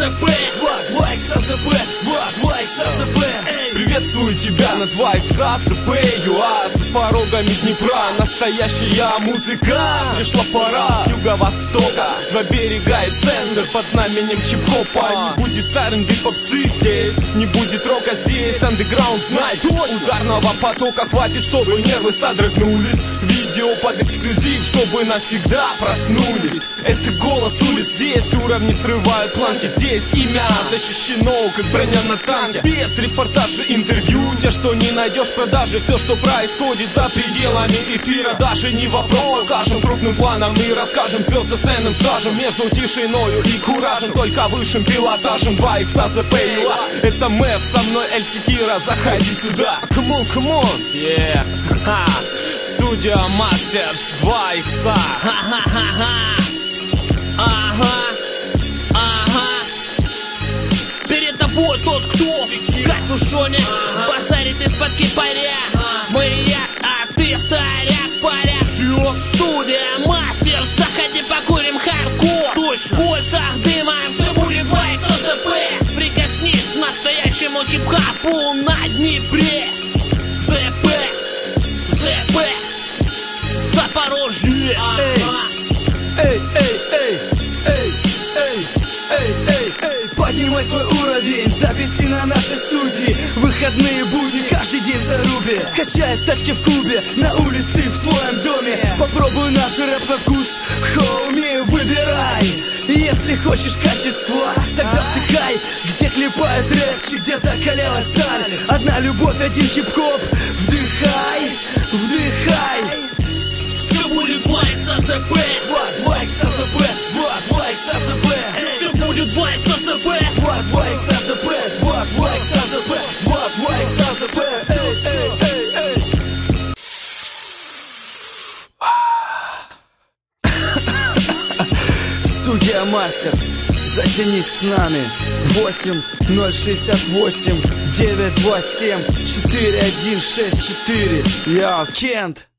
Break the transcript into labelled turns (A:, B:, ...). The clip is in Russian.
A: АЗП, 2X АЗП, 2X АЗП.
B: Приветствую тебя на 2X АЗП, ЮА, за порогами Днепра. Настоящая музыка, пришла пора с юго-востока, два берега и центр под знаменем хип-хопа. Не будет R&B попсы здесь, не будет рока здесь. Андеграунд, знай точно, ударного потока хватит, чтобы нервы содрогнулись. Видео под эксклюзив, чтобы навсегда проснулись. Это голос улиц, здесь уровни срывают планки. Здесь имя защищено, как броня на танке. Спецрепортажи, интервью, те, что не найдешь в продаже. Все, что происходит за пределами эфира, даже не вопрос. Покажем крупным планом и расскажем звезды ценным стажем. Между тишиною и куражем, только высшим пилотажем. 2X АЗП, это Мэв, со мной Эльси Кира, заходи сюда. Come on, come on, yeah. Студия Мастерс 2X.
A: Перед тобой тот, кто в капюшоне базарит из-под кипаря. Маяк, а ты вторяк, паря. Студия Мастерс, заходи покурим хардкор. Точно. В кольцах дыма все будет 2X АЗП. Прикоснись к настоящему хип-хопу на Днепре. ЗП, ЗП, Запорожье.
C: Поднимай свой уровень, записи на нашей студии. Выходные будни, каждый день в зарубе. Качает тачки в клубе, на улице, в твоем доме. Попробуй наш рэп на вкус, хоуми, выбирай. Если хочешь качества, тогда втыкай. Где клепают рэпчик, где закалялась сталь. Одна любовь, один хип-хоп. Вдыхай, вдыхай.
A: Все будет 2X АЗП,
C: 2X АЗП, 2X АЗП.
A: все будет 2X АЗП,
C: 2X АЗП, 2X АЗП, 2X АЗП. Студия Мастерс, затянись с нами. 8068 927 4164. Я Кент.